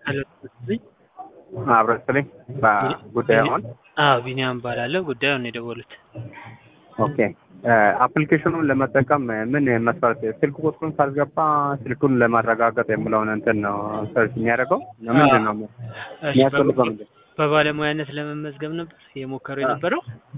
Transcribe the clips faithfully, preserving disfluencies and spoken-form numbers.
ሄሎ አብረስልኝ በጉዳዩን አዎ ቢኒያም እባላለሁ። ጉዳዩን የደወሉት ኦኬ አፕሊኬሽኑን ለመጠቀም ምን መስፈርት ስልክ ቁጥሩን ሳልገባ ስልኩን ለማረጋገጥ የምለውን እንትን ነው ሰርች የሚያደርገው ምንድን ነው የሚያስፈልገው? ምንድን በባለሙያነት ለመመዝገብ ነበር የሞከረው የነበረው።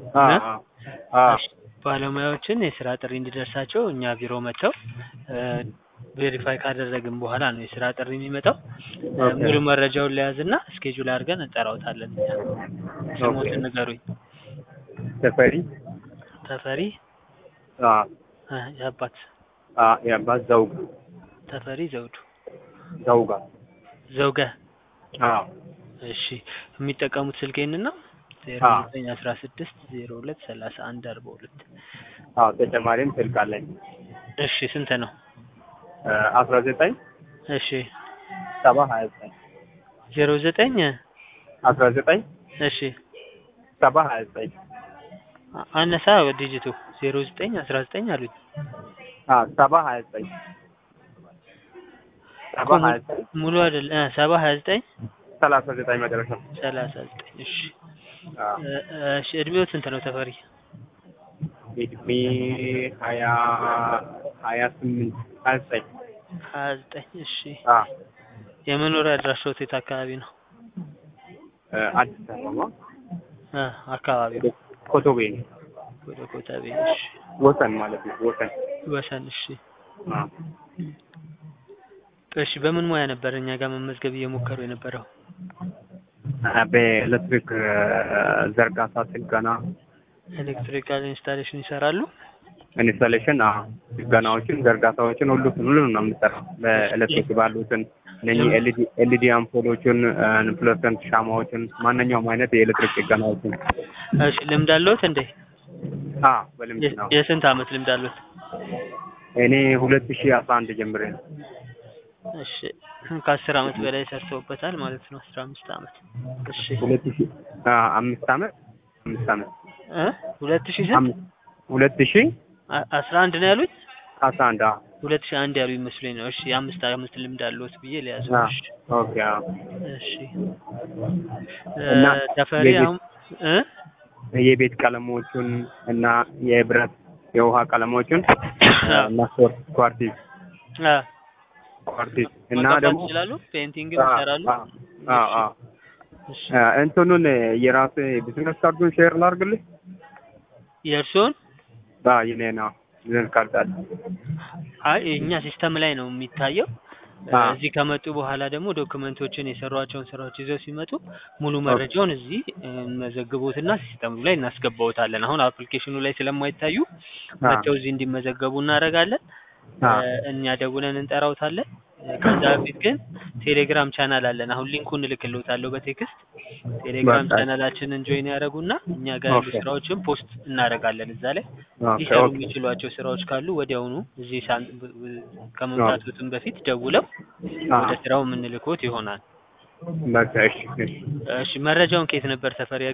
ባለሙያዎችን የስራ ጥሪ እንዲደርሳቸው እኛ ቢሮ መጥተው ቬሪፋይ ካደረግን በኋላ ነው የስራ ጥሪ የሚመጣው። ሙሉ መረጃውን ለያዝና ስኬጁል አድርገን እንጠራውታለን። ስሞትን ንገሩኝ። ተፈሪ ተፈሪ አ የአባት አ የአባት ዘውግ ተፈሪ ዘውዱ ዘውጋ ዘውገ አ እሺ የሚጠቀሙት ስልክ ይሄንን ነው ዜሮ ዘጠኝ አስራ ስድስት ዜሮ ሁለት ሰላሳ አንድ አርባ ሁለት አዎ ተጨማሪም ስልክ አለኝ። እሺ ስንት ነው? አስራ ዘጠኝ እሺ ሰባ ሀያ ዘጠኝ ዜሮ ዘጠኝ አስራ ዘጠኝ እሺ ሰባ ሀያ ዘጠኝ አነሳ ዲጂቱ ዜሮ ዘጠኝ አስራ ዘጠኝ አሉኝ። አ ሰባ ሀያ ዘጠኝ ሰባ ሀያ ዘጠኝ ሙሉ አይደል? ሰባ ሀያ ዘጠኝ ሰላሳ ዘጠኝ መጨረሻ ሰላሳ ዘጠኝ እሺ እሺ እድሜው ስንት ነው ተፈሪ? እድሜ ሀያ ሀያ ስምንት ሀያ ዘጠኝ ሀያ ዘጠኝ እሺ አ የመኖሪያ አድራሻው የት አካባቢ ነው? አዲስ አበባ አ አካባቢ ኮቶቤ ወደ ኮቶቤ እሺ ወሰን ማለት ነው። ወሰን ወሰን እሺ አ እሺ በምን ሙያ ነበር እኛ ጋር መመዝገብ እየሞከሩ የነበረው? በኤሌክትሪክ ዘርጋታ ጥገና ኤሌክትሪካል ኢንስታሌሽን ይሰራሉ። ኢንስታሌሽን አ ጥገናዎችን ዘርጋታዎችን ሁሉ ሁሉ ነው የምንሰራው። በኤሌክትሪክ ባሉትን እነኚህ ኤልዲ ኤልዲ አምፖሎችን ፍሎረሰንት ሻማዎችን ማንኛውም አይነት የኤሌክትሪክ ጥገናዎችን። እሺ ልምድ አለዎት እንዴ? አ በልምድ ነው። የስንት አመት ልምድ አለዎት? እኔ ሁለት ሺህ አስራ አንድ ጀምሬ ነው። እሺ ከአስር አመት በላይ ሰርተውበታል ማለት ነው። አስራ አምስት አመት እሺ ሁለት ሺህ አ አምስት አመት አምስት አመት እ ሁለት ሺህ ስንት ሁለት ሺህ አስራ አንድ ነው ያሉት? አስራ አንድ አ ሁለት ሺህ አንድ ያሉ ይመስለኝ ነው። እሺ አምስት አመት ልምድ አለዎት ብዬ ለያዘው። እሺ ኦኬ አ እሺ እና ተፈሪ አሁን እ የቤት ቀለሞችን እና የብረት የውሃ ቀለሞችን እና ሶርት ኳርቲዝ አ ኳርቲዝ እና ደግሞ ይችላሉ ፔንቲንግ ይሰራሉ። አ አ እንትኑን የራስ ቢዝነስ ካርዱን ሼር ላድርግልህ። የእርሶን አ የኔ ነው ቢዝነስ ካርድ አለ። አይ እኛ ሲስተም ላይ ነው የሚታየው። እዚህ ከመጡ በኋላ ደግሞ ዶክመንቶችን የሰሯቸውን ስራዎች ይዘው ሲመጡ ሙሉ መረጃውን እዚህ መዘግቦትና ሲስተም ላይ እናስገባውታለን። አሁን አፕሊኬሽኑ ላይ ስለማይታዩ መተው እዚህ እንዲመዘገቡ እናደርጋለን። እኛ ደውለን እንጠራውታለን። ከዛ በፊት ግን ቴሌግራም ቻናል አለን። አሁን ሊንኩን እልክልዎታለሁ በቴክስት ቴሌግራም ቻናላችንን ጆይን ያደርጉና እኛ ጋር ያሉ ስራዎችን ፖስት እናደርጋለን። እዛ ላይ ሊሰሩ የሚችሏቸው ስራዎች ካሉ ወዲያውኑ እዚህ ከመምጣቱም በፊት ደውለው ወደ ስራው የምንልክዎት ይሆናል። በቃ እሺ እሺ መረጃውን ከየት ነበር ተፈሪ